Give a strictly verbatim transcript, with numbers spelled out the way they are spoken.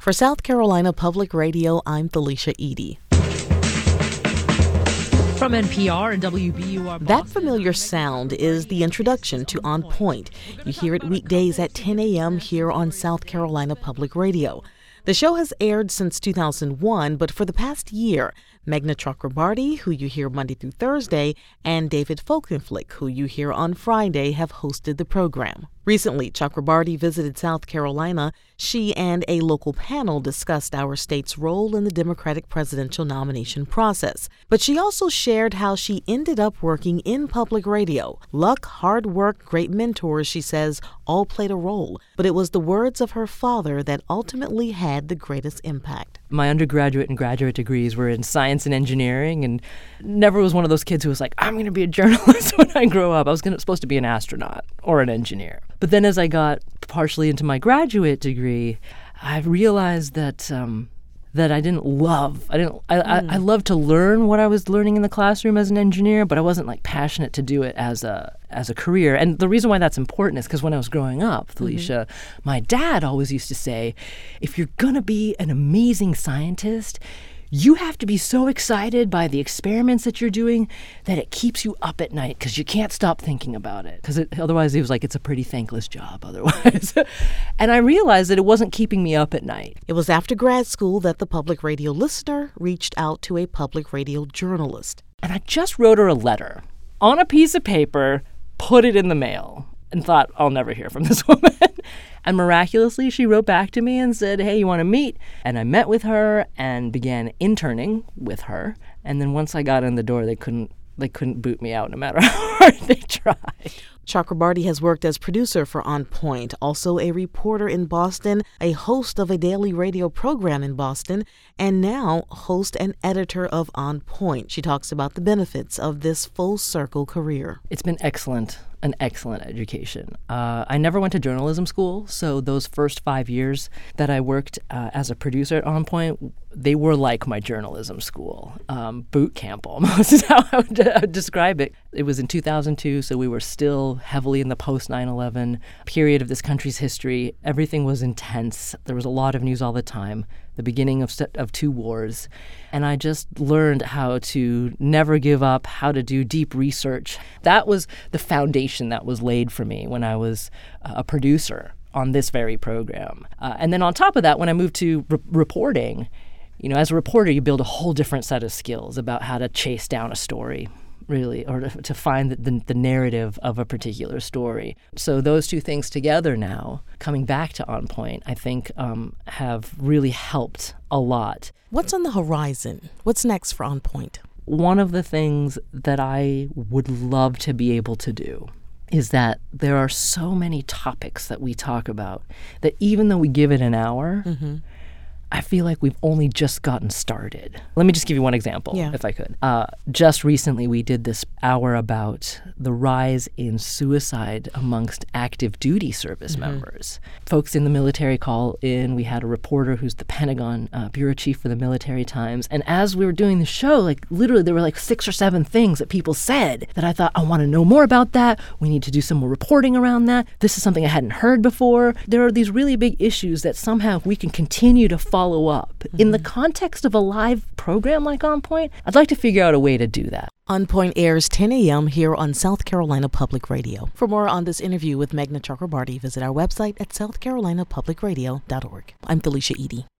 For South Carolina Public Radio, I'm Felicia Edie. From N P R and W B U R Boston. That familiar sound is the introduction to On Point. You hear it weekdays at ten a.m. here on South Carolina Public Radio. The show has aired since two thousand one, but for the past year, Meghna Chakrabarti, who you hear Monday through Thursday, and David Folkenflik, who you hear on Friday, have hosted the program. Recently, Chakrabarti visited South Carolina. She and a local panel discussed our state's role in the Democratic presidential nomination process. But she also shared how she ended up working in public radio. Luck, hard work, great mentors, she says, all played a role. But it was the words of her father that ultimately had the greatest impact. My undergraduate and graduate degrees were in science and engineering, and never was one of those kids who was like, I'm going to be a journalist when I grow up. I was gonna, supposed to be an astronaut or an engineer. But then as I got partially into my graduate degree, I realized that um, that I didn't love. I didn't. I, mm. I, I loved to learn what I was learning in the classroom as an engineer, but I wasn't like passionate to do it as a as a career. And the reason why that's important is because when I was growing up, Felicia, mm-hmm. my dad always used to say, if you're gonna be an amazing scientist, you have to be so excited by the experiments that you're doing that it keeps you up at night because you can't stop thinking about it. Because otherwise, he was like, it's a pretty thankless job otherwise. And I realized that it wasn't keeping me up at night. It was after grad school that the public radio listener reached out to a public radio journalist. And I just wrote her a letter on a piece of paper, put it in the mail, and thought, I'll never hear from this woman. And miraculously, she wrote back to me and said, hey, you want to meet? And I met with her and began interning with her. And then once I got in the door, they couldn't they couldn't boot me out no matter how hard they tried. Chakrabarti has worked as producer for On Point, also a reporter in Boston, a host of a daily radio program in Boston, and now host and editor of On Point. She talks about the benefits of this full-circle career. It's been excellent, an excellent education. Uh, I never went to journalism school, so those first five years that I worked uh, as a producer at On Point, they were like my journalism school, um, boot camp almost is how I would, I would describe it. It was in two thousand two, so we were still heavily in the post nine eleven period of this country's history. Everything was intense. There was a lot of news all the time, the beginning of, of two wars. And I just learned how to never give up, how to do deep research. That was the foundation that was laid for me when I was uh, a producer on this very program. Uh, and then on top of that, when I moved to re- reporting, you know, as a reporter, you build a whole different set of skills about how to chase down a story, really, or to, to find the, the, the narrative of a particular story. So those two things together now, coming back to On Point, I think um, have really helped a lot. What's on the horizon? What's next for On Point? One of the things that I would love to be able to do is that there are so many topics that we talk about that even though we give it an hour, mm-hmm. I feel like we've only just gotten started. Let me just give you one example, yeah. if I could. Uh, just recently, we did this hour about the rise in suicide amongst active duty service mm-hmm. members. Folks in the military call in. We had a reporter who's the Pentagon uh, bureau chief for the Military Times. And as we were doing the show, like literally there were like six or seven things that people said that I thought, I want to know more about that. We need to do some more reporting around that. This is something I hadn't heard before. There are these really big issues that somehow if we can continue to follow follow up. Mm-hmm. In the context of a live program like On Point, I'd like to figure out a way to do that. On Point airs ten a.m. here on South Carolina Public Radio. For more on this interview with Meghna Chakrabarti, visit our website at south carolina public radio dot org. I'm Felicia Edie.